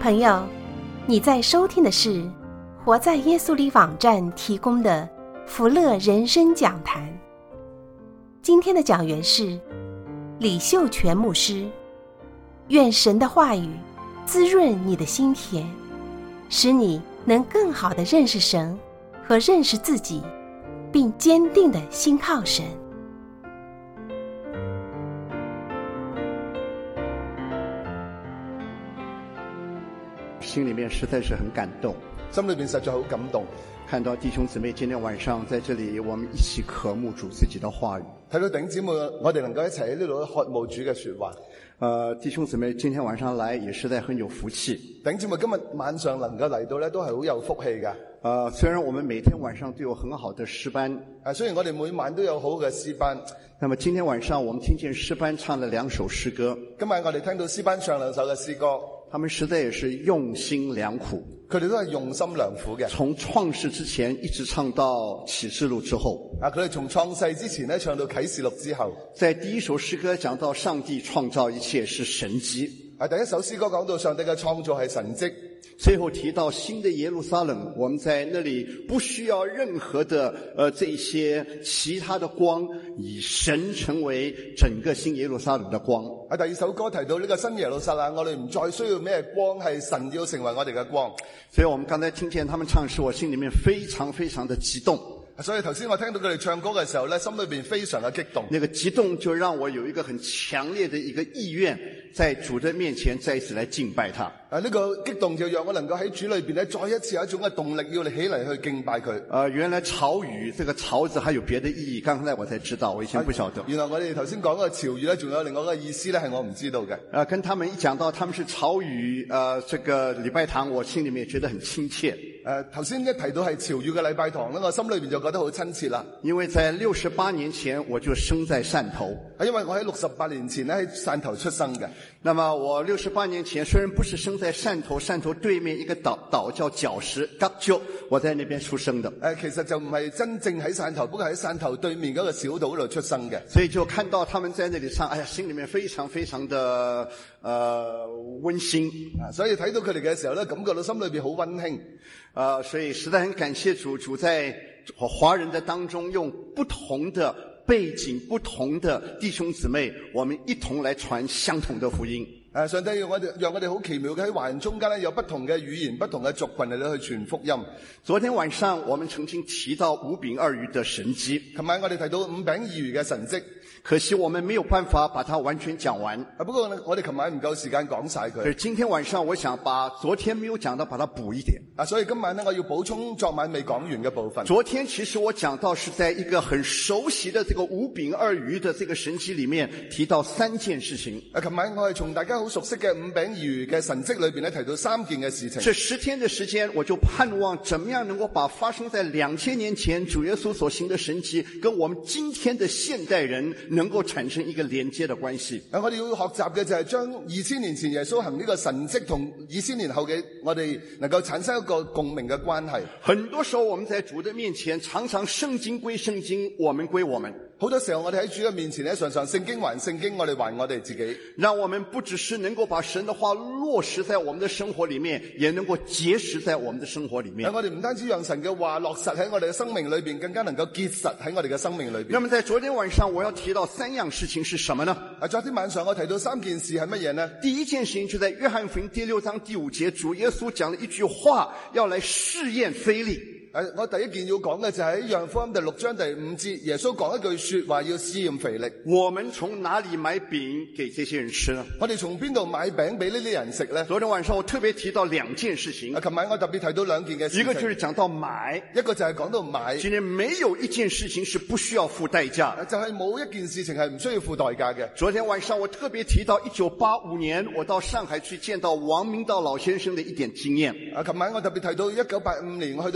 朋友，你在收听的是活在耶稣里网站提供的福乐人生讲坛。今天的讲员是李秀全牧师。愿神的话语滋润你的心田，使你能更好地认识神和认识自己，并坚定地信靠神。 心里面实在是很感动， 心裏面實在好感動， 看到弟兄姊妹今天晚上在這裡，我們一起渴慕主自己的話語。 睇到弟兄姊妹，我哋能夠一齊喺呢度渴慕主嘅說話。 弟兄姊妹今天晚上來也實在很有福氣。 弟兄姊妹今日晚上能夠嚟到咧，都係好有福氣㗎。 雖然我們每天晚上都有很好的詩班， 雖然我哋每晚都有好嘅詩班， 那麼今天晚上我們聽見詩班唱了2首詩歌。 今晚我哋聽到詩班唱2首嘅詩歌， 他們實在也是用心良苦， 佢哋都係用心良苦嘅。 從創世之前一直唱到啟示錄之後。 佢哋從創世之前咧唱到啟示錄之後。 在第一首詩歌講到上帝創造一切是神蹟。 第一首詩歌講到上帝嘅創造係神蹟。 最後提到新的耶路撒冷，我們在那裡不需要任何的這些其他的光，以神成為整個新耶路撒冷的光。 第二首歌提到呢個新耶路撒冷，我哋唔再需要咩光，係神要成為我哋嘅光。 所以我們剛才聽見他們唱時，我心裡面非常非常的激動。 所以頭先我聽到佢哋唱歌嘅時候咧，心裏邊非常嘅激動。 那個激動就讓我有一個很強烈的一個意願，在主的面前再一次來敬拜他。 呢個激動就讓我能夠喺主裏邊咧，再一次有一種嘅動力，要你起嚟去敬拜佢。 原來潮語這個潮字還有別的意義，剛才我才知道，我以前不曉得。 原來我哋頭先講嘅潮語咧，仲有另外一個意思咧，係我唔知道嘅。 跟他們一講到他們是潮語，這個禮拜堂，我心裡面覺得很親切。 頭先一提到係潮語嘅禮拜堂咧，我心裏邊就覺得好親切啦。 因為在68年前我就生在汕頭， 因為我喺68年前咧喺汕頭出生嘅。 那麼我68年前雖然不是生在汕頭，汕頭對面一個島叫角石角洲，我在那邊出生的。 其實就唔係真正喺汕頭，不過喺汕頭對面嗰個小島嗰度出生嘅。 所以就看到他們在那裡唱，哎呀，心裡面非常非常的溫馨。 所以睇到佢哋嘅時候咧，感覺到心裏邊好溫馨。 所以實在很感謝主，主在華人的當中用不同的背景、不同的弟兄姊妹，我們一同來傳相同的福音。 上帝讓我哋好奇妙嘅喺華人中間咧，有不同嘅語言、不同嘅族群嚟到去傳福音。 昨天晚上我們曾經提到5餅2魚的神蹟， 琴晚我哋提到5餅2魚嘅神蹟。 可惜我們沒有辦法把它完全講完。 不過我哋琴晚唔夠時間講晒佢。 所以今天晚上我想把昨天沒有講到，把它補一點。 所以今晚呢，我要補充昨晚未講完嘅部分。 昨天其實我講到是在一個很熟悉的這個5餅2魚的這個神蹟裡面提到3件事情。 琴晚我係從大家好熟悉嘅5餅2魚嘅神蹟裏邊咧提到3件嘅事情。 這10天的時間，我就盼望怎麼樣能夠把發生在2000年前主耶穌所行的神蹟，跟我們今天的現代人能夠產生一個連接的關係。 我哋要學習嘅就係將2000年前耶穌行呢個神蹟同2000年後嘅我哋能夠產生一個共鳴嘅關係。 很多時候我們在主的面前，常常聖經歸聖經，我們歸我們。 好多時候我哋喺主嘅面前咧，常常聖經還聖經，我哋還我哋自己。 讓我們不只是能夠把神的話落實在我們的生活裡面，也能夠結實在我們的生活裡面。 我哋唔單止讓神嘅話落實喺我哋嘅生命裏邊，更加能夠結實喺我哋嘅生命裏邊。 那麼在昨天晚上我要提到3樣事情是什麼呢？ 昨天晚上我提到3件事係乜嘢呢？ 第一件事情就在約翰福音第6章第5節，主耶穌講了一句話，要來試驗腓力。 我第一件要講嘅就係喺約翰福音第6章第5節，耶穌講一句說話要試驗腓力。 我們從哪裡買餅給這些人吃呢？ 我哋從邊度買餅俾呢啲人食呢？ 昨天晚上我特別提到2件事情。 琴晚我特別提到2件嘅事情。 一個就是講到買， 一個就係講到買。 今天沒有一件事情是不需要付代價， 就係冇一件事情係唔需要付代價嘅。 昨天晚上我特別提到1985年我到上海去見到王明道老先生的一點經驗。 琴晚我特別提到1985年我去到上海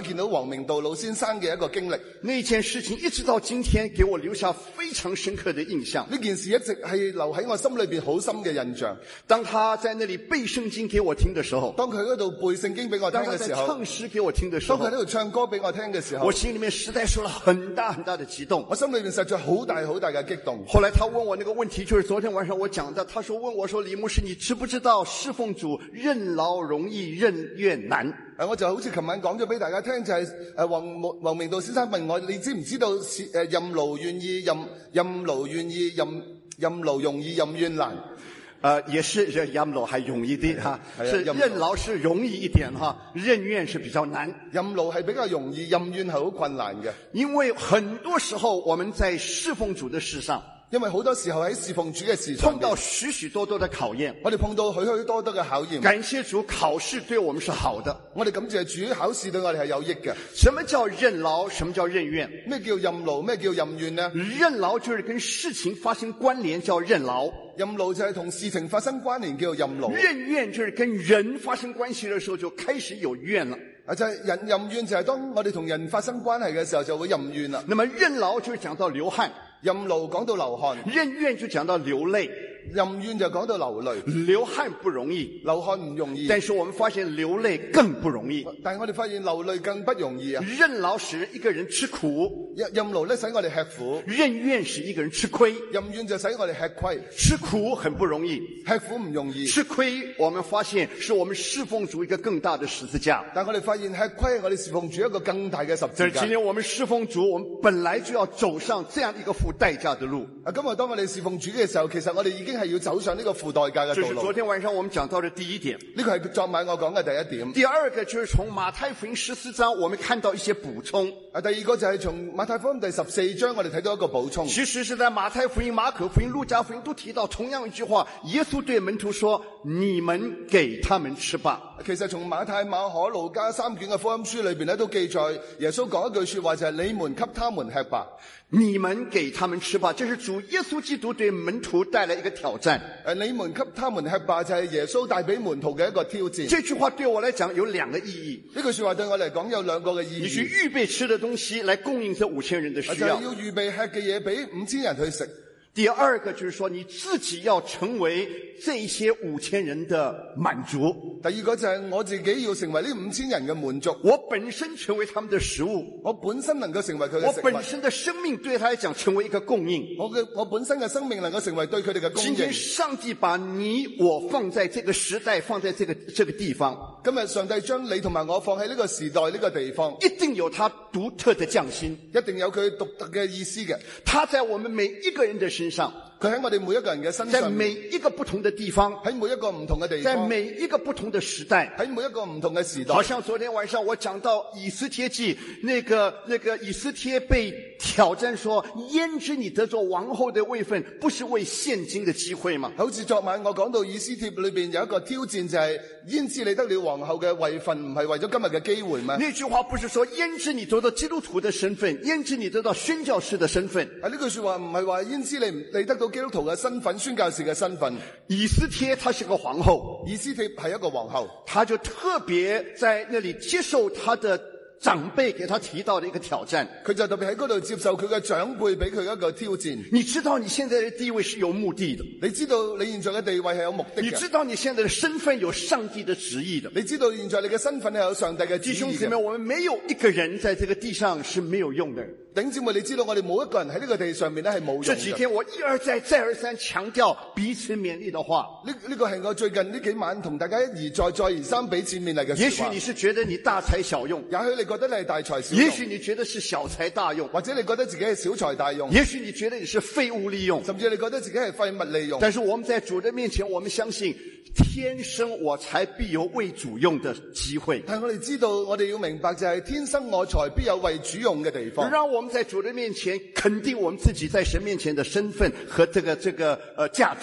見到王明道老先生嘅一個經歷。 那件事情一直到今天給我留下非常深刻的印象。 呢件事一直係留喺我心裏邊好深嘅印象。 當他在那裡背聖經給我聽的時候， 當佢喺度背聖經俾我聽嘅時候， 當他在唱詩給我聽的時候， 當佢喺度唱歌俾我聽嘅時候， 我心裡面實在受了很大很大的激動。 我心裏面實在好大好大嘅激動。 後來他問我那個問題，就是昨天晚上我講的，他說問我說，李牧師，你知不知道侍奉主任勞容易任怨難？ 我就好似琴晚講咗俾大家聽，就係王明道先生問我，你知唔知道任勞願意任勞願意任勞容易任怨難？ 也是任勞還容易啲哈，是任勞是容易一點哈，任怨是比較難。 任勞係比較容易，任怨係好困難嘅。 因為很多時候我們在侍奉主的事上， 因為好多時候喺侍奉主嘅事上碰到許許多多的考驗， 我哋碰到許許多多嘅考驗。 感謝主，考試對我們是好的。 我哋感謝主，考試對我哋係有益嘅。 什麼叫任勞？什麼叫任怨？ 咩叫任勞？咩叫任怨呢？ 任勞就是跟事情發生關聯，叫任勞。 任勞就係同事情發生關聯，叫做任勞。 任怨就是跟人發生關係的時候就開始有怨了。 就係任怨就係當我哋同人發生關係嘅時候就會任怨啦。 那麼任勞就是講到流汗， 任勞講到流汗， 任怨就講到流淚， 任怨就講到流淚。 流汗不容易， 流汗唔容易， 但是我們發現流淚更不容易。 但係我哋發現流淚更不容易啊！ 任勞使一個人吃苦， 任勞咧使我哋吃苦； 任怨使一個人吃虧， 任怨就使我哋吃虧。 吃苦很不容易， 吃苦唔容易。 吃虧我們發現是我們侍奉主一個更大的十字架。 但我哋發現吃虧，我哋侍奉主一個更大嘅十字架。 今天我們侍奉主，我們本來就要走上這樣一個付代價的路。 今日當我哋侍奉主嘅時候，其實我哋已經係要走上呢個付代價嘅道路。 這是昨天晚上我們講到的第一點。 呢個係昨晚我講嘅第一點。 第二個就是從馬太福音14章，我們看到一些補充。 第二個就係從馬太福音第14章，我哋睇到一個補充。 其實是在馬太福音、馬可福音、路加福音都提到同樣一句話，耶穌對門徒說：你們給他們吃吧。 其實從馬太、馬可、路加三卷嘅福音書裏邊咧，都記載耶穌講一句說話，就係你們給他們吃吧。 你們給他們吃吧，這是主耶穌基督對門徒帶來一個挑戰。 你們給他們吃吧，就係耶穌帶俾門徒嘅一個挑戰。 這句話對我來講有兩個意義。 呢句說話對我嚟講有兩個嘅意義。 你去預備吃的東西來供應這5000人的需要。 就係要預備吃嘅嘢俾5000人去食。 第二個就是說你自己要成為這些5000人的滿足。 第二個就係我自己要成為呢5000人嘅滿足。 我本身成為他們的食物， 我本身能夠成為佢嘅食物。 我本身的生命對他來講成為一個供應。 我本身嘅生命能夠成為對佢哋嘅供應。 今天上帝把你我放在這個時代，放在這個地方。 今日上帝將你同埋我放喺呢個時代呢個地方， 一定有他獨特的匠心， 一定有佢獨特嘅意思嘅。 他在我們每一個人的身上， 佢喺我哋每一個人嘅身上， 在每一個不同的地方， 喺每一個唔同嘅地方， 在每一個不同的時代， 喺每一個唔同嘅時代。 好像昨天晚上我講到以斯帖記，那個以斯帖被挑戰說，焉知你得做王后的位分，不是為現今的機會嗎？ 好似昨晚我講到以斯帖裏邊有一個挑戰，就係焉知你得了皇后嘅位分，唔係為咗今日嘅機會嗎？ 那句話不是說焉知你得到基督徒的身份，焉知你得到宣教士的身份。 呢句說話唔係話焉知你得到基督徒嘅身份，宣教士嘅身份。 以斯帖她是個皇后， 以斯帖係一個皇后， 她就特別在那裡接受她的長輩給他提到的一個挑戰， 佢就特別喺嗰度接受佢嘅長輩俾佢一個挑戰。 你知道你現在的地位是有目的的， 你知道你現在嘅地位係有目的嘅， 你知道你現在的身份有上帝的旨意的， 你知道現在你嘅身份係有上帝嘅旨意嘅。 弟兄姊妹，我們沒有一個人在這個地上是沒有用的。 弟兄姊妹，你知道我哋冇一個人喺呢個地上面咧係冇用嘅。 這幾天我一而再再而三強調彼此勉勵的話， 呢個係我最近呢幾晚同大家一而再再而三彼此勉勵嘅說話。 也許你是覺得你大材小用， 也許你覺得你係大材小用， 也許你覺得是小材大用， 或者你覺得自己係小材大用， 也許你覺得你是廢物利用， 甚至你覺得自己係廢物利用。 但是我們在主的面前，我們相信天生我材必有為主用的機會。 但我哋知道，我哋要明白就係天生我材必有為主用嘅地方。 讓我們在主的面前肯定我們自己在神面前的身份和這個價值。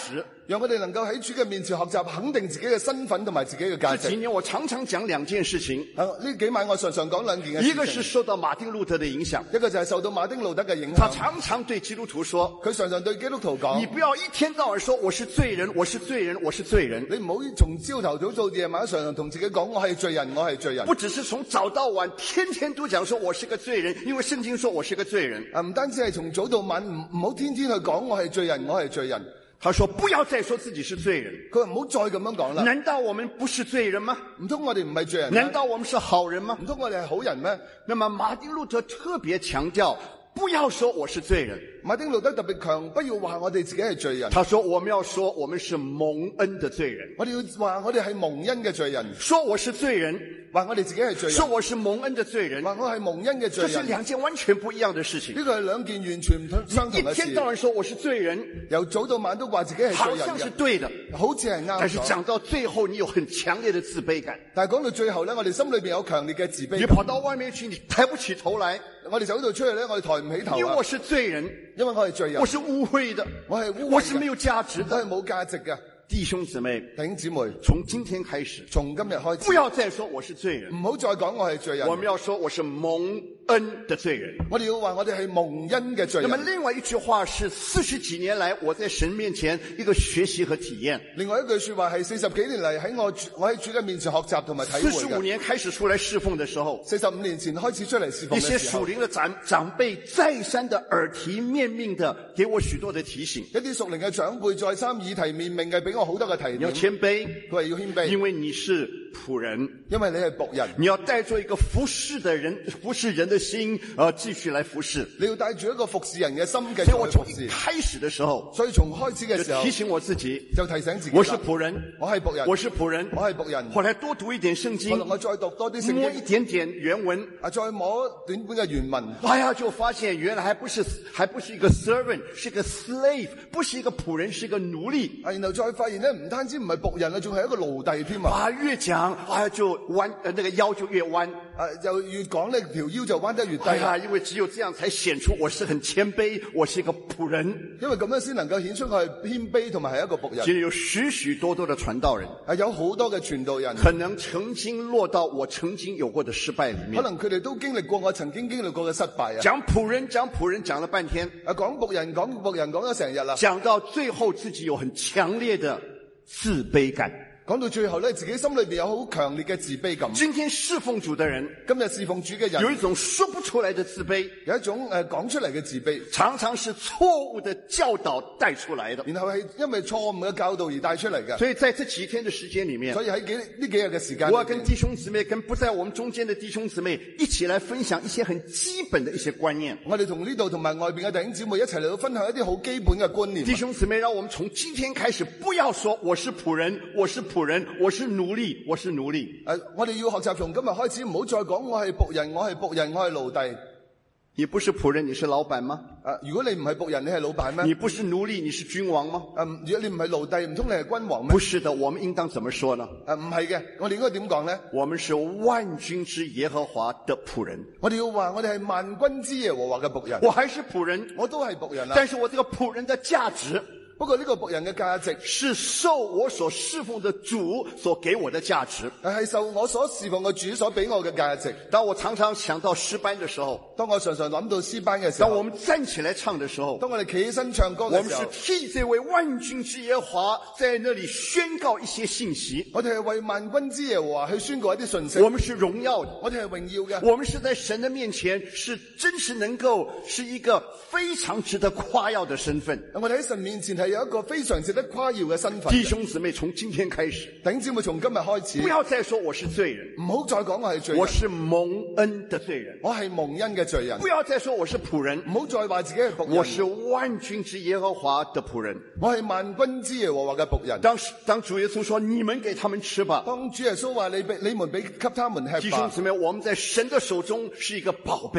讓我哋能夠喺主嘅面前學習肯定自己嘅身份同埋自己嘅價值。 這幾年我常常講兩件事情， 呢幾晚我常常講兩件嘅事情。 一個是受到馬丁路德的影響， 一個就係受到馬丁路德嘅影響。 他常常對基督徒說， 佢常常對基督徒講， 你不要一天到晚說我是罪人，我是罪人，我是罪人。 你唔好從朝頭早到夜晚常常同自己講我係罪人，我係罪人。 不只是從早到晚天天都講說我是個罪人，因為聖經說我是個罪人。 唔單止係從早到晚唔好天天去講我係罪人，我係罪人。 他說不要再說自己是罪人。 佢話唔好再咁樣講啦。 難道我們不是罪人嗎？ 唔通我哋唔係罪人咩？ 難道我們是好人嗎？ 唔通我哋係好人咩？ 那麼馬丁路德特別強調不要說我是罪人。 馬丁路德特別強，不要話我哋自己係罪人。 他說我們要說我們是蒙恩的罪人。 我哋要話我哋係蒙恩嘅罪人。 說我是罪人， 話我哋自己係罪人。 說我是蒙恩的罪人， 話我係蒙恩嘅罪人。 這是兩件完全不一樣的事情。 呢個係兩件完全唔相同嘅事。 一天到晚說我是罪人， 由早到晚都話自己係罪人， 好像是對的， 好似係啱。 但是講到最後你有很強烈的自卑感。 但係講到最後咧，我哋心裏邊有強烈嘅自卑感。 你跑到外面去，你抬不起頭來。 我哋走到出去咧，我哋抬唔起頭。 因為我是罪人， 因為我係罪人， 我是污穢的， 我係污穢嘅， 我是沒有價值的， 我係冇價值嘅。 弟兄姊妹， 弟兄姊妹， 從今天開始， 從今日開始， 不要再說我是罪人， 唔好再講我係罪人。 我們要說我是蒙恩的罪人。 我哋要話我哋係蒙恩嘅罪人。 那麼另外一句話是40幾年來我在神面前一個學習和體驗。 另外一句說話係40幾年嚟喺我喺主嘅面前學習同埋體會嘅。 45年開始出來侍奉的時候 ，45年前開始出嚟侍奉嘅時候， 一些屬靈的長輩再三的耳提面命的給我許多的提醒。 一啲屬靈嘅長輩再三耳提面命嘅俾我好多嘅提點。 謙卑， 佢話要謙卑， 因為你是僕人， 因為你係僕人， 你要帶着一個服侍的人、服侍人的心，繼續來服侍。 你要帶住一個服侍人嘅心繼續去服侍。 所以我從一開始的時候， 所以從開始嘅時候， 就提醒我自己， 就提醒自己， 我是僕人， 我係僕人， 我是僕人， 我係僕人。 後來多讀一點聖經， 後來我再讀多啲聖經， 摸一點點原文， 再摸短本嘅原文， 哎呀，就發現原來還不是一個 servant， 是一個 slave， 不是一個僕人，是一個奴隸。 然後再發現咧，唔單止唔係僕人啊，仲係一個奴隸添啊！ 越講就彎，那個腰就越彎。 就越講呢條腰就彎得越低。 因為只有這樣才顯出我是很謙卑，我是一個僕人。 因為咁樣先能夠顯出我係謙卑同埋係一個僕人。 其實有許許多多的傳道人， 有好多嘅傳道人， 可能曾經落到我曾經有過的失敗裏面。 可能佢哋都經歷過我曾經經歷過嘅失敗啊！ 講僕人講了半天， 講僕人講咗成日啦， 講到最後自己有很強烈的自卑感。 講到最後咧，自己心裏邊有好強烈嘅自卑感。 今天侍奉主的人， 今日侍奉主嘅人， 有一種說不出來的自卑， 有一種講出嚟嘅自卑， 常常是錯誤的教導帶出來的， 然後係因為錯誤嘅教導而帶出嚟嘅。 所以在這幾天的時間裏面， 所以喺呢幾日嘅時間， 我要跟弟兄姊妹，跟不在我們中間的弟兄姊妹一起來分享一些很基本的一些觀念。 我哋同呢度同埋外邊嘅弟兄姊妹一齊嚟到分享一啲好基本嘅觀念。 弟兄姊妹，讓我們從今天開始，不要說我是僕人，我是僕人，我是奴隸，我是奴隸。 我哋要學習從今日開始，唔好再講我係僕人，我係僕人，我係奴隸。 你不是僕人，你是老闆嗎？ 如果你唔係僕人，你係老闆咩？ 你不是奴隸，你是君王嗎？ 如果你唔係奴隸，唔通你係君王咩？ 不是的，我們應當怎麼說呢？ 唔係嘅，我哋應該點講呢？ 我們是萬軍之耶和華的僕人。 我哋要話我哋係萬軍之耶和華嘅僕人。 我還是僕人， 我都係僕人啊。 但是我這個僕人的價值， 不過呢個僕人嘅價值是受我所侍奉的主所給我的價值， 係受我所侍奉嘅主所俾我嘅價值。 當我常常想到詩班的時候， 當我常常諗到詩班嘅時候， 當我們站起來唱的時候， 當我哋企起身唱歌嘅時候， 我們是替這位萬軍之耶和華在那裡宣告一些信息。 我哋係為萬軍之耶和華去宣告一啲信息。 我們是榮耀的， 我哋係榮耀嘅。 我們是在神的面前是真實能夠是一個非常值得誇耀的身份。 我哋喺神面前係有一個非常值得誇耀嘅身份。 弟兄姊妹，從今天開始， 弟兄姊妹從今日開始， 不要再說我是罪人， 唔好再講我係罪人， 我是蒙恩的罪人， 我係蒙恩嘅罪人。 不要再說我是僕人， 唔好再話自己係僕人， 我是萬軍之耶和華的僕人， 我係萬軍之耶和華嘅僕人。 當主耶穌說你們給他們吃吧， 當主耶穌話你們給他們吃吧， 弟兄姊妹，我們在神的手中是一個寶貝。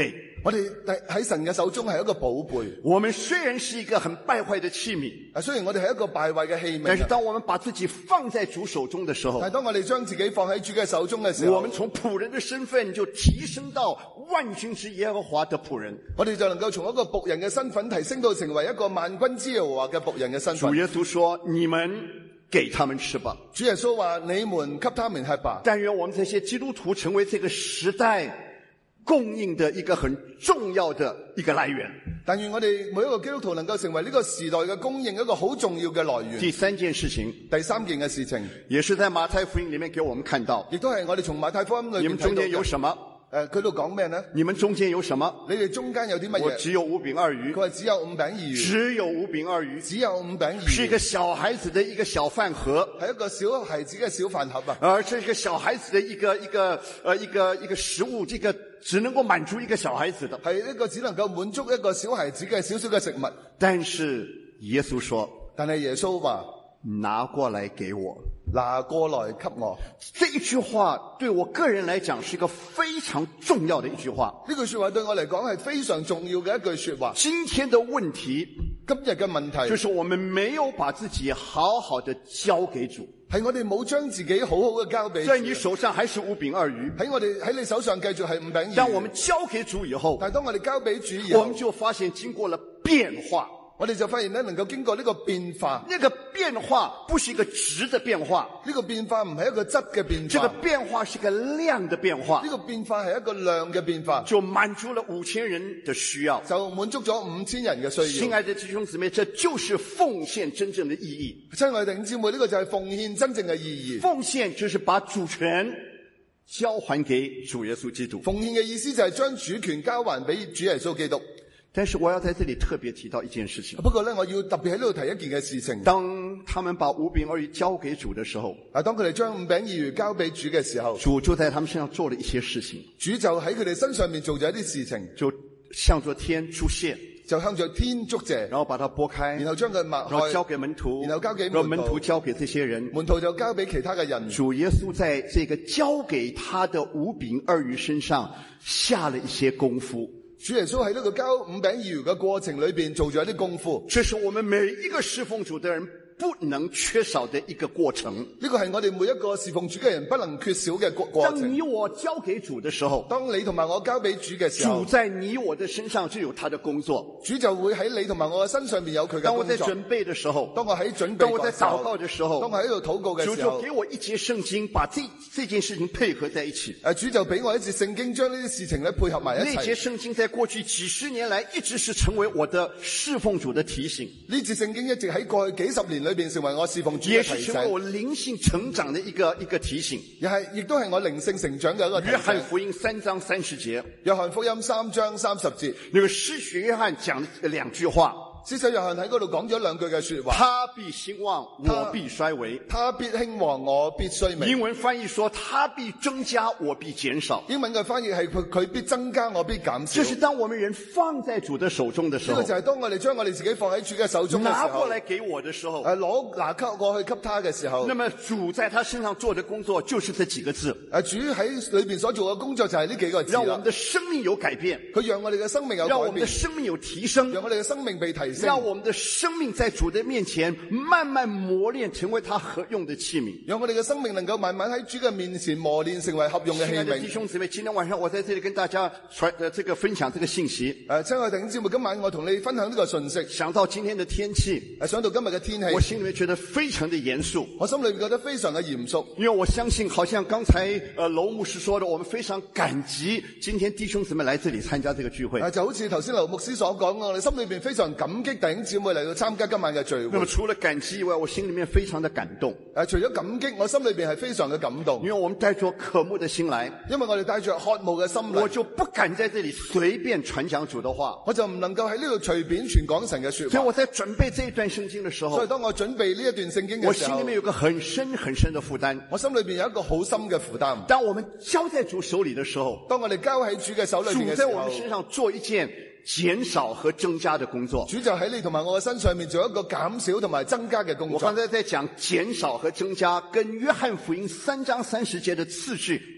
我哋喺神嘅手中係一個寶貝。 我們雖然是一個很敗壞的器皿， 雖然我哋係一個敗壞嘅器皿， 但是當我們把自己放在主手中的時候， 但係當我哋將自己放喺主嘅手中嘅時候， 我們從僕人的身份就提升到萬軍之耶和華的僕人。 我哋就能夠從一個僕人嘅身份提升到成為一個萬軍之耶和華嘅僕人嘅身份。 主耶穌說：你們給他們吃吧。 主耶穌話：你們給他們吃吧。 但願我們這些基督徒成為這個時代供應的一個很重要的一個來源。 但願我哋每一個基督徒能夠成為呢個時代嘅供應一個好重要嘅來源。 第三件事情， 第三件嘅事情， 也是在馬太福音裏面給我們看到， 亦都係我哋從馬太福音裏面你們中間有什麼？ 佢度講咩呢？ 你們中間有什麼？ 你哋中間有啲乜嘢？ 我只有5餅2魚。 佢話只有5餅2魚。 只有5餅2魚。 只有5餅2魚。 是一個小孩子的一個小飯盒。 係一個小孩子嘅小飯盒啊。 而這個小孩子的一個食物，這個只能夠滿足一個小孩子的。 係一個只能夠滿足一個小孩子嘅小小嘅食物。 但是耶穌說， 但係耶穌話， 拿過來給我。 拿過來給我。 這一句話對我個人來講是一個非常重要的一句話。 呢句說話對我嚟講係非常重要嘅一句說話。 今天的問題， 今日嘅問題就是我們沒有把自己好好的交給主。 係我哋冇將自己好好嘅交俾主。 在你手上還是5餅2魚。 喺你手上繼續係5餅2魚。 當我們交給主以後， 但係當我哋交俾主以後， 我們就發現經過了變化。 我哋就發現咧，能夠經過呢個變化， 那個變化不是一個質的變化， 呢個變化唔係一個質嘅變化， 這個變化是一個量的變化， 呢個變化係一個量嘅變化， 就滿足了5000人的需要， 就滿足咗5000人嘅需要。 親愛的弟兄姊妹，這就是奉獻真正的意義。 親愛的弟兄姊妹，呢個就係奉獻真正嘅意義。 奉獻就是把主權交還給主耶穌基督。 奉獻嘅意思就係將主權交還俾主耶穌基督。 但是我要在這裡特別提到一件事情。 不過呢，我要特別喺呢度提一件嘅事情。 當他們把5餅2魚交給主的時候， 當佢哋將5餅2魚交俾主嘅時候， 主就在他們身上做了一些事情。 主就喺佢哋身上面做咗一啲事情， 就向着天祝謝， 就向着天祝謝， 然後把它撥開， 然後將佢擘開， 然後交給門徒， 然後交給門徒交給這些人， 門徒就交俾其他嘅人。 主耶穌在這個交給他的5餅2魚身上下了一些功夫。 主耶穌喺呢個交5餅2魚嘅過程裏邊做咗一啲功夫， 這是我們每一個侍奉主的人不能缺少的一個過程。 呢個係我哋每一個侍奉主嘅人不能缺少嘅過程。 當你我交給主的時候， 當你同埋我交俾主嘅時候， 主在你我的身上就有他的工作。 主就會喺你同埋我嘅身上面有佢嘅工作。 當我在準備的時候， 當我喺準備， 當我在禱告的時候， 當我喺度禱告嘅時候， 主就給我一節聖經，把這件事情配合在一起。 主就俾我一節聖經，將呢啲事情咧配合埋一齊。 那節聖經在過去幾十年來一直是成為我的侍奉主的提醒。 呢節聖經一直喺過去幾十年裏邊成為我侍奉主嘅提醒， 也是成為我靈性成長的一個提醒， 亦都係我靈性成長嘅一個提醒。 約翰福音3章30節， 約翰福音3章30節， 那個施洗約翰講兩句話。 施洗約翰喺嗰度講咗兩句嘅說話， 他必興旺，我必衰微。 他必興旺，我必衰微。 英文翻譯說他必增加，我必減少。 英文嘅翻譯係佢必增加，我必減少。 這是當我們人放在主的手中的時候， 呢個就係當我哋將我哋自己放喺主嘅手中嘅時候， 拿過來給我的時候， 拿過去給他嘅時候， 那麼主在他身上做的工作就是這幾個字。 主喺裏邊所做嘅工作就係呢幾個字， 讓我們的生命有改變， 佢讓我哋嘅生命有改變， 讓我們的生命有提升， 讓我哋嘅生命被提升， 讓我們的生命在主的面前慢慢磨練，成為他合用的器皿。 讓我哋嘅生命能夠慢慢喺主嘅面前磨練，成為合用嘅器皿。親愛的弟兄姊妹，今天晚上我在這裡跟大家分享這個信息。 親愛的弟兄姊妹，今晚我同你分享呢個信息。 想到今天的天氣， 想到今日嘅天氣， 我心裡面覺得非常的嚴肅。 我心裏面覺得非常嘅嚴肅， 因為我相信，好像剛才劉牧師說的，我們非常感激今天弟兄姊妹來這裡參加這個聚會。 就好似頭先劉牧師所講，我哋心裏面非常感激弟兄姊妹嚟到參加今晚嘅聚會。 那麼除了感激以外，我心裡面非常的感動。 除咗感激，我心裏邊係非常嘅感動， 因為我們帶着渴慕的心來， 因為我哋帶着渴慕嘅心嚟， 我就不敢在這裡隨便傳講主的話， 我就唔能夠喺呢度隨便傳講神嘅說話。 所以我在準備這一段聖經的時候， 所以當我準備呢一段聖經嘅時候， 我心裡面有個很深很深的負擔， 我心裏邊有一個好深嘅負擔。 當我們交在主手裡的時候， 當我哋交喺主嘅手裏邊嘅時候， 主在我們身上做一件減少和增加的工作。 主就喺你同埋我嘅身上面做一個減少同埋增加嘅工作。 我剛才在講減少和增加，跟約翰福音3章30節的次序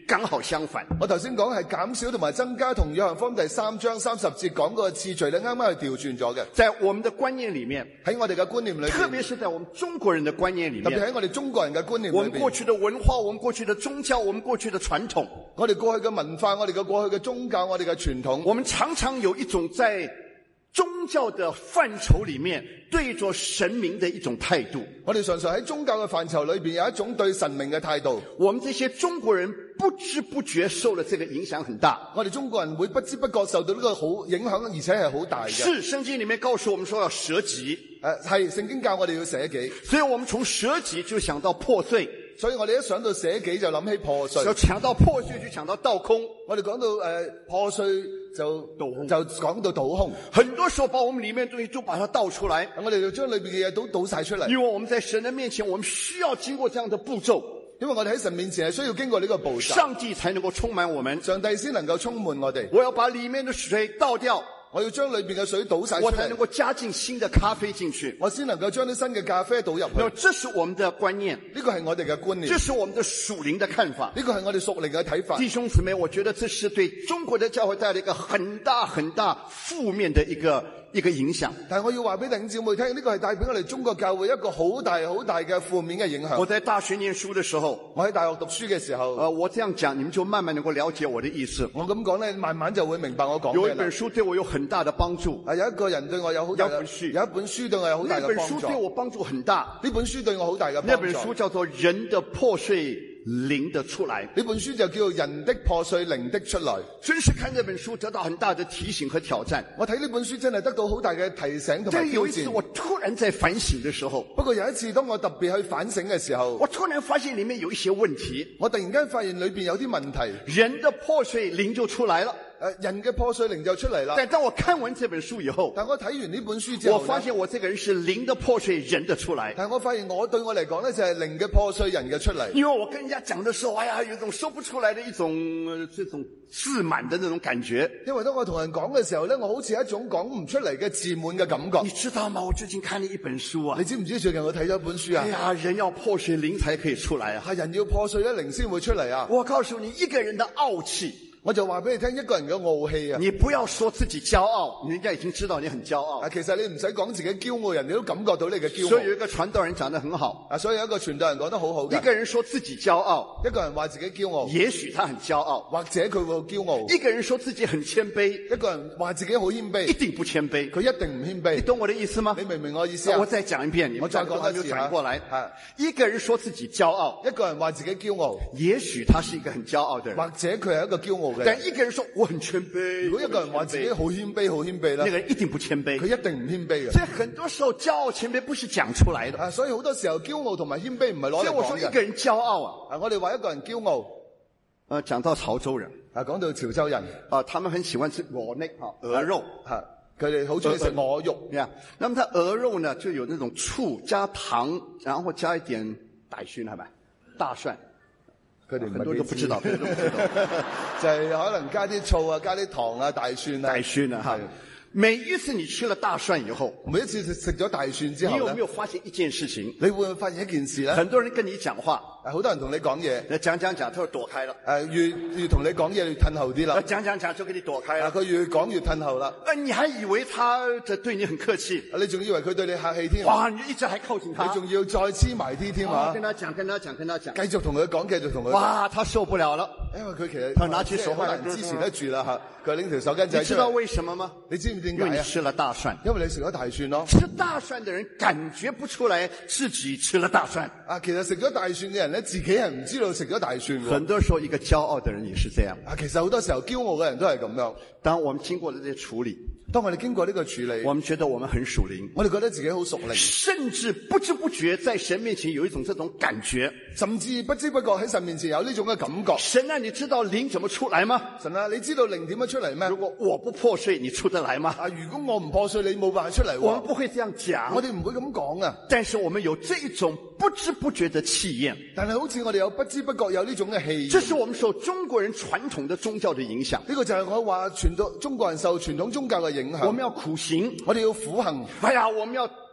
剛好相反。 我頭先講係減少同埋增加，同約翰福音第3章30節講個次序咧，啱啱係調轉咗嘅。 在我們的觀念裡面， 喺我哋嘅觀念裏邊， 特別是在我們中國人的觀念裡面， 特別喺我哋中國人嘅觀念裏邊， 我們過去的文化，我們過去的宗教，我們過去的傳統， 我哋過去嘅文化，我哋嘅過去嘅宗教，我哋嘅傳統， 我們常常有一種在宗教的範疇裡面對着神明的一種態度。 我哋常常喺宗教嘅範疇裏邊有一種對神明嘅態度。 我們這些中國人不知不覺受了這個影響很大。 我哋中國人會不知不覺受到呢個好影響，而且係好大嘅。 是，聖經裡面告訴我們說要捨己。 係聖經教我哋要捨己， 所以我們從捨己就想到破碎。 所以我哋一想到捨己就諗起破碎， 就想到破碎就想到倒空。 我哋講到破碎就講到倒空。 很多時候把我們裡面的東西都把它倒出來， 我哋就將裏邊嘅嘢都倒晒出嚟。 因為我們在神的面前，我們需要經過這樣的步驟， 因為我哋喺神面前係需要經過呢個步驟， 上帝才能夠充滿我們， 上帝先能夠充滿我哋。 我要把裡面的水倒掉， 我要將裏邊嘅水倒晒出嚟， 我才能夠加進新的咖啡進去， 我先能夠將啲新嘅咖啡倒入去。 那這是我們的觀念， 呢個係我哋嘅觀念， 這是我們的屬靈的看法， 呢個係我哋屬靈嘅睇法。 弟兄姊妹，我覺得這是對中國的教會帶來一個很大很大負面的一個影響。 但係我要話俾弟兄姊妹聽，呢個係帶俾我哋中國教會一個好大好大嘅負面嘅影響。 我在大學念書的時候， 我喺大學讀書嘅時候， 我這樣講，你們就慢慢能夠了解我的意思。 我咁講咧，慢慢就會明白我講咩啦。 有一本書對我有很大的幫助， 有一個人對我有好大嘅，有一本書對我有好大嘅幫助。 那本書對我幫助很大， 呢本書對我好大嘅幫助。 那本書叫做《人的破碎靈的出來》， 呢本書就叫做《人的破碎靈的出來》。 真是看這本書得到很大的提醒和挑戰。 我睇呢本書真係得到好大嘅提醒同埋挑戰。 但有一次我突然在反省的時候， 不過有一次當我特別去反省嘅時候， 我突然發現裡面有一些問題。 我突然間發現裏邊有啲問題， 人的破碎靈就出來了。 人嘅破碎靈就出嚟啦。 但當我看完這本書以後， 但我睇完呢本書之後， 我發現我這個人是靈的破碎，人的出來。 但我發現我對我嚟講呢，就係靈嘅破碎，人嘅出嚟。 因為我跟人家講的時候，哎呀，有一種說不出來的一種這種自滿的那種感覺。 因為當我同人講嘅時候呢，我好似一種講唔出嚟嘅自滿嘅感覺。 你知道嗎？我最近看了一本書啊。 你知唔知最近我睇咗一本書啊？ 哎呀，人要破碎靈才可以出來啊。 係人要破碎咗靈先會出嚟啊。 我告訴你，一個人的傲氣， 我就話俾你聽，一個人嘅傲氣啊！ 你不要說自己驕傲，人家已經知道你很驕傲。 其實你唔使講自己驕傲，人哋都感覺到你嘅驕傲。 所以有一個傳道人講得很好。 所以有一個傳道人講得好好嘅。 一個人說自己驕傲， 一個人話自己驕傲， 也許他很驕傲， 或者佢會驕傲。 一個人說自己很謙卑， 一個人話自己好謙卑， 一定不謙卑， 佢一定唔謙卑。 你懂我的意思嗎？ 你明唔明我意思啊？ 我再講一遍，你們再講一次，轉過來。一個人說自己驕傲， 一個人話自己驕傲， 也許他是一個很驕傲的人， 或者佢係一個驕傲嘅人。 但一個人說我很謙卑， 如果一個人話自己好謙卑，好謙卑啦， 那個人一定不謙卑， 佢一定唔謙卑嘅。 所以很多時候驕傲謙卑不是講出來的。 所以好多時候驕傲同埋謙卑唔係攞嚟講嘅。 所以我說一個人驕傲啊， 我哋話一個人驕傲。 講到潮州人， 講到潮州人， 他們很喜歡吃鵝肉，鵝肉， 佢哋好中意食鵝肉。 那麼它鵝肉呢，就有那種醋加糖，然後加一點大蒜，係咪？大蒜。 佢哋很多人都不知道，就係可能加啲醋啊，加啲糖啊，大蒜啊。 大蒜啊，哈。每一次你吃了大蒜以後， 每一次食咗大蒜之後， 你有沒有發現一件事情？ 你會唔會發現一件事咧？ 很多人跟你講話， 好多人同你講嘢， 講，他就躲開了。 越同你講嘢越褪後啲啦。 講就給你躲開了。 佢越講越褪後啦。 你還以為他對你很客氣？ 你仲以為佢對你客氣添？ 哇！你一直還靠近他， 你仲要再黐埋啲添啊！ 跟他講， 繼續同佢講，繼續同佢講。 哇！他受不了了， 因為佢其實他拿起手好難支持得住啦嚇。佢拎條手巾仔出嚟。 你知道為什麼嗎？ 你知唔知點解啊？ 因為你吃了大蒜。 因為你食咗大蒜咯。 吃大蒜的人感覺不出來自己吃了大蒜。 其實食咗大蒜嘅人咧，自己係唔知道食咗大蒜。 很多時候，一個驕傲的人也是這樣。 其實好多時候驕傲嘅人都係咁樣。 當我們經過了這些處理， 當我哋經過呢個處理， 我們覺得我們很屬靈， 我哋覺得自己好屬靈， 甚至不知不覺在神面前有一種這種感覺， 甚至不知不覺喺神面前有呢種嘅感覺。 神啊，你知道靈怎麼出來嗎？ 神啊，你知道靈點樣出嚟咩？ 如果我不破碎，你出得來嗎？ 如果我唔破碎，你冇辦法出嚟。 我們不會這樣講， 我哋唔會咁講啊。 但是我們有這種不知不覺的氣焰， 但係好似我哋有不知不覺有呢種嘅氣焰。 這是我們受中國人傳統的宗教的影響。 呢個就係我話中國人受傳統宗教嘅影響。 我們要苦行， 我哋要苦行。 哎呀，我們要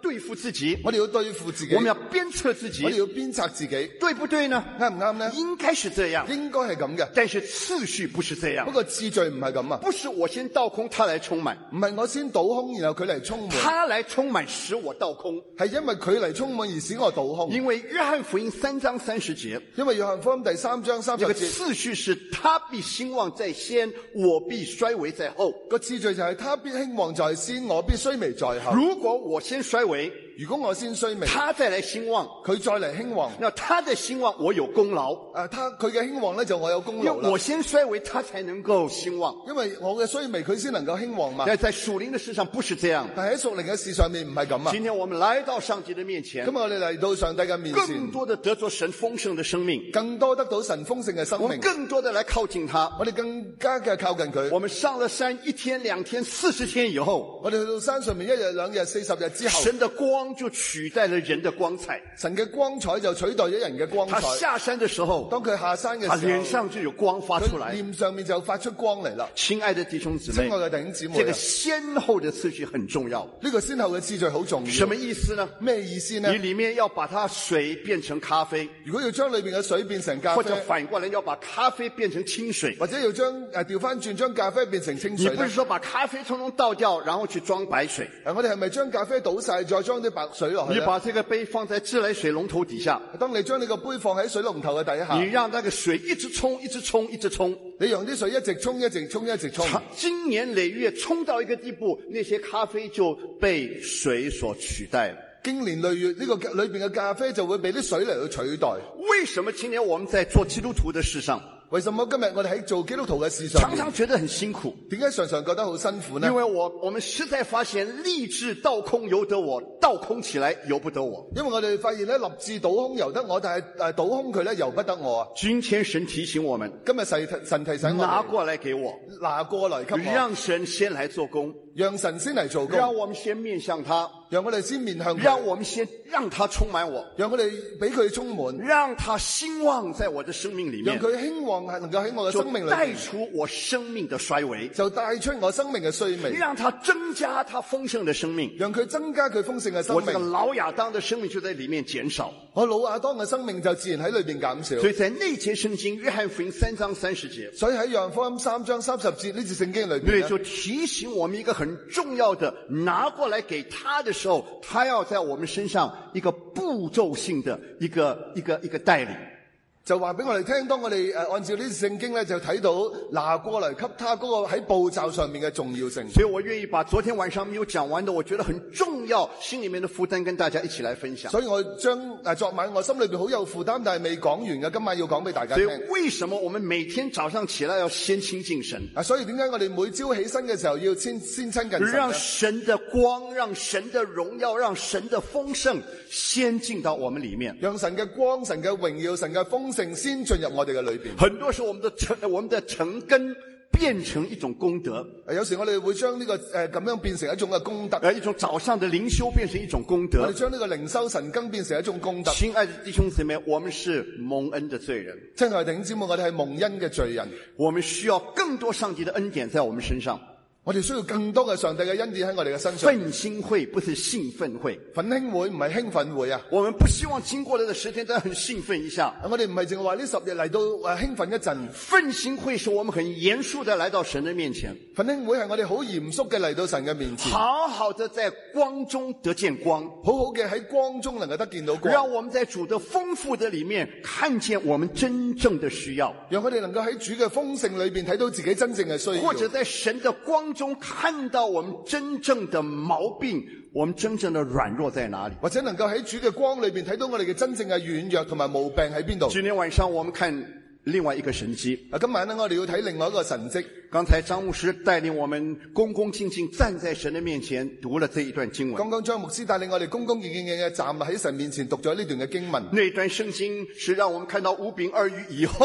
對付自己， 我哋要對付自己， 我們要鞭策自己， 我哋要鞭策自己， 對不對呢？ 啱唔啱呢？ 應該是這樣， 應該係咁嘅。 但是次序不是這樣。 不過次序唔係咁啊， 不是我先倒空，他來充滿， 唔係我先倒空，然後佢嚟充滿， 他來充滿使我倒空， 係因為佢嚟充滿而使我倒空。 因為約翰福音3章30節， 因為約翰福音第3章30節， 這個次序是他必興旺在先，我必衰微在後。 個次序就係他必興旺在先，我必衰微在後。 如果我先衰微， 如果我先衰微， 他再來興旺， 佢再嚟興旺， 那他的興旺我有功勞。 佢嘅興旺咧就我有功勞啦。 我先衰微，他才能夠興旺。 因為我嘅衰微，佢先能夠興旺嘛。 但在屬靈的事上不是這樣。 但喺屬靈嘅事上面唔係咁啊。 今天我們來到上帝的面前， 今日我哋嚟到上帝嘅面前， 更多的得着神豐盛的生命， 更多得到神豐盛嘅生命， 我們更多的來靠近他， 我哋更加嘅靠近佢。 我們上了山1天2天40天以後， 我哋去到山上面1日2日40日之後， 神的光就取代了人的光彩， 神嘅光彩就取代咗人嘅光彩。 他下山的時候， 當佢下山嘅時候， 他臉上就有光發出來， 臉上面就發出光嚟啦。 親愛的弟兄姊妹， 親愛嘅弟兄姊妹， 這個先後的次序很重要。 呢個先後嘅次序好重要。 什麼意思呢？ 咩意思呢？ 你裏面要把它水變成咖啡， 如果要將裏面嘅水變成咖啡， 或者反過來要把咖啡變成清水， 或者要將調翻轉將咖啡變成清水。 你不是說把咖啡通通倒掉，然後去裝白水？ 我哋係咪將咖啡倒晒，再裝啲白水落去？ 你把這個杯放在自來水龍頭底下， 當你將呢個杯放喺水龍頭嘅底下， 你讓那個水一直沖，一直沖，一直沖， 你讓啲水一直沖，一直沖，一直沖， 經年累月沖到一個地步，那些咖啡就被水所取代了。 經年累月，呢個裏邊嘅咖啡就會被啲水嚟去取代。 為什麼今年我們在做基督徒的事上， 為什麼今日我哋喺做基督徒嘅事上常常覺得很辛苦？ 點解常常覺得好辛苦呢？ 因為我們實在發現立志倒空由得我，倒空起來由不得我。 因為我哋發現咧，立志倒空由得我，但係倒空佢咧由不得我啊。 今天神提醒我們， 今日神提醒我， 拿過來給我， 拿過來給我， 讓神先來做工， 讓神先嚟做工， 讓我們先面向他， 讓我哋先面向佢， 讓我們先讓他充滿我， 讓我哋俾佢充滿， 讓他興旺在我的生命裏面， 讓佢興旺係能夠喺我嘅生命裏面， 帶出我生命的衰微， 就帶出我生命嘅衰微， 讓他增加他豐盛的生命， 讓佢增加佢豐盛嘅生命。 我這個老亞當的生命就在裏面減少， 我老亞當嘅生命就自然喺裏邊減少。 所以在那節聖經約翰福音3章30節， 所以喺約翰福音3章30節呢節聖經裏邊， 就提醒我們一個很重要的，拿過來給他的時候，他要在我們身上一個步驟性的一個帶領。 就話俾我哋聽，當我哋按照呢啲聖經咧，就睇到拿過嚟給他嗰個喺步驟上面嘅重要性。 所以我願意把昨天晚上沒有講完的，我覺得很重要，心裏面的負擔跟大家一起來分享。 所以我將昨晚我心裏邊好有負擔，但係未講完嘅，今晚要講俾大家聽。 所以為什麼我們每天早上起來要先親近神？ 所以點解我哋每朝起身嘅時候要先親近神？ 讓神的光，讓神的榮耀，讓神的豐盛先進到我們裏面。 讓神嘅光、神嘅榮耀、神嘅豐盛先進入我哋嘅裏邊。 很多時候我們的成根變成一種功德。 有時我哋會將呢個咁樣變成一種嘅功德。 一種早上的靈修變成一種功德。 我哋將呢個靈修神更變成一種功德。 親愛的弟兄姊妹，我們是蒙恩的罪人。 親愛的弟兄姊妹，我哋係蒙恩嘅罪人。 我們需要更多上帝的恩典在我們身上。 我哋需要更多嘅上帝嘅恩典喺我哋嘅身上。 奮興會不是興奮會， 奮興會唔係興奮會啊！ 我們不希望經過了的10天都很興奮一下。 我哋唔係淨係話呢10日嚟到興奮一陣。 奮興會是我們很嚴肅的來到神的面前。 奮興會係我哋好嚴肅嘅嚟到神嘅面前， 好好的在光中得見光， 好好嘅喺光中能夠得見到光， 讓我們在主的豐富的裏面看見我們真正的需要， 讓我哋能夠喺主嘅豐盛裏邊睇到自己真正嘅需要， 或者在神的光中看到我們真正的毛病，我們真正的軟弱在哪裡， 或者能夠喺主嘅光裏邊睇到我哋嘅真正嘅軟弱同埋毛病喺邊度。 今天晚上我們看另外一個神蹟。 今晚呢，我哋要睇另外一個神蹟。 剛才張牧師帶領我們恭恭敬敬站在神的面前讀了這一段經文。 剛剛張牧師帶領我哋恭恭敬敬嘅站喺神面前讀咗呢段嘅經文。 那段聖經是讓我們看到5餅2魚以後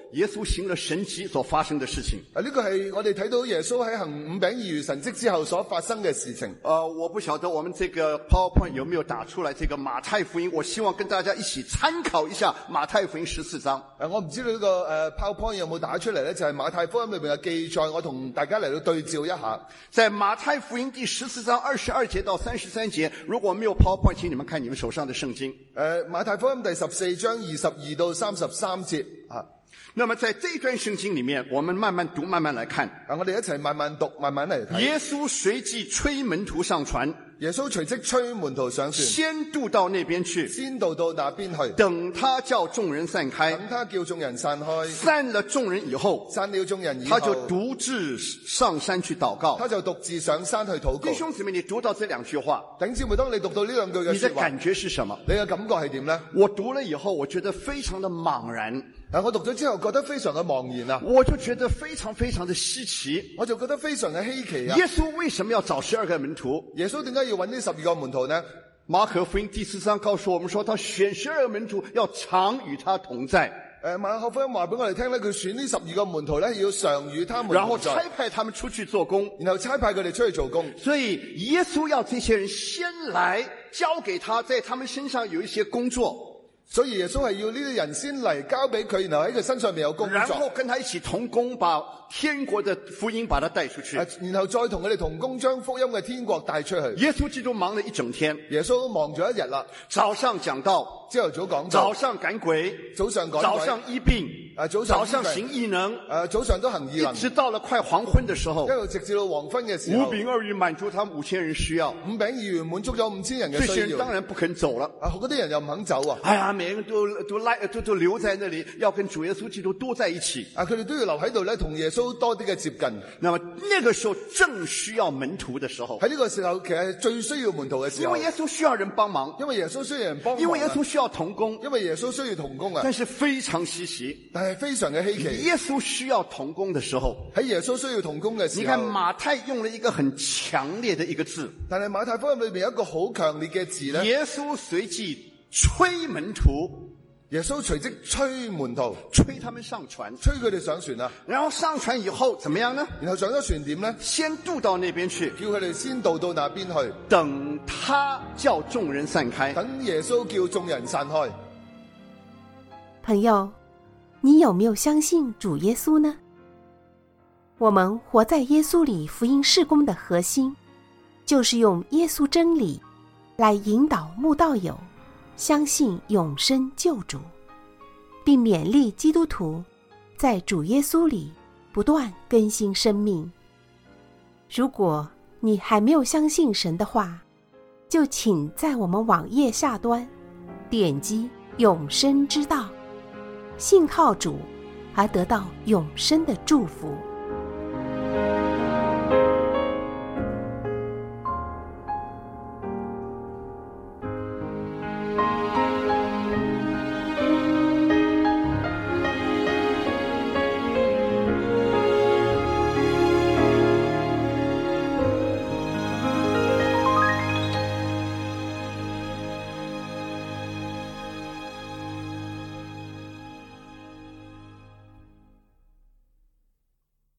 耶稣行了神迹所发生的事情。 呢個係我哋睇到耶穌喺行5餅2魚神蹟之後所發生嘅事情。 我不曉得我們這個 PowerPoint 有沒有打出來這個馬太福音，我希望跟大家一起參考一下馬太福音14章。 我唔知道呢個PowerPoint 有冇打出嚟呢，就係馬太福音裏面嘅記載，我同大家嚟到對照一下。 在馬太福音第14章22節到33節，如果沒有 PowerPoint，請你們看你們手上的聖經。 馬太福音第14章22到33節啊。 那麼在這段聖經裡面，我們慢慢讀，慢慢來看。 我哋一齊慢慢讀，慢慢嚟睇。 耶穌隨即催門徒上船。 耶穌隨即催門徒上船， 先渡到那邊去， 先渡到那邊去， 等他叫眾人散開， 等他叫眾人散開， 散了眾人以後， 散了眾人以後， 他就獨自上山去禱告。 他就獨自上山去禱告。 弟兄姊妹，你讀到這兩句話， 弟兄姊妹，當你讀到呢兩句嘅說話， 你的感覺是什麼？ 你嘅感覺係點呢？ 我讀了以後，我覺得非常的茫然。 我讀咗之後覺得非常嘅茫然啊！ 我就覺得非常非常的稀奇， 我就覺得非常嘅稀奇啊！ 耶穌為什麼要找12個門徒？ 耶穌點解要揾呢12個門徒呢？ 馬可福音第4章告訴我們說，他選12個門徒要常與他同在。 馬可福音話俾我哋聽咧，佢選呢12個門徒咧，要常與他們同在， 然後差派他們出去做工， 然後差派佢哋出去做工。 所以耶穌要這些人先來交給他，在他們身上有一些工作。 所以耶穌係要呢啲人先嚟交俾佢，然後喺佢身上面有工作， 然後跟他一起同工，把天國的福音把他帶出去， 然後再同佢哋同工，將福音嘅天國帶出去。 耶穌基督忙了一整天， 耶穌忙咗一日啦。 早上講道， 朝頭早講道， 早上趕鬼， 早上趕鬼， 早上醫病，早上行異能， 早上都行異能， 一直到了快黃昏的時候， 一路直至到黃昏嘅時候， 5餅2魚滿足他們5000人需要 ，5餅2魚滿足咗5000人嘅需要。 這些人當然不肯走了， 嗰啲人又唔肯走啊！ 哎呀，每個人都留在那裡，要跟主耶穌基督多在一起。 佢哋都要留喺度咧，同耶穌多啲嘅接近。 那麼那個時候正需要門徒的時候， 喺呢個時候其實最需要門徒嘅時候， 因為耶穌需要人幫忙， 因為耶穌需要人幫忙， 因為耶穌需要同工， 因為耶穌需要同工啊！ 但是非常稀奇， 但係非常嘅稀奇。 耶穌需要同工的時候， 喺耶穌需要同工嘅時候， 你看馬太用了一個很強烈的一個字， 但係馬太福音裏面有一個好強烈嘅字咧， 耶穌隨即催門徒。 耶穌隨即催門徒， 催他們上船， 催佢哋上船啊！ 然後上船以後怎麼樣呢？ 然後上咗船點呢？ 先渡到那邊去， 叫佢哋先渡到那邊去， 等他叫眾人散開， 等耶穌叫眾人散開。 朋友，你有沒有相信主耶穌呢？我們活在耶穌裡福音事工的核心，就是用耶穌真理來引導慕道友相信永生救主，並勉勵基督徒在主耶穌裡不斷更新生命。如果你還沒有相信神的話，就請在我們網頁下端點擊永生之道，信靠主而得到永生的祝福。